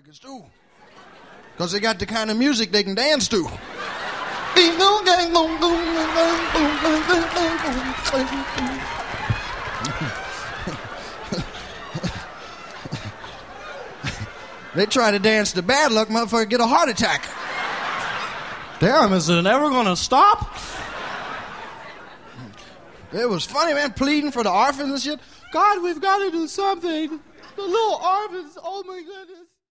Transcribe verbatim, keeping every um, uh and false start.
records, too. Because they got the kind of music they can dance to. They try to dance to Bad Luck, motherfucker, get a heart attack. Damn, is it ever gonna stop? It was funny, man, pleading for the orphans and shit. God, we've got to do something. The little orphans, oh my goodness.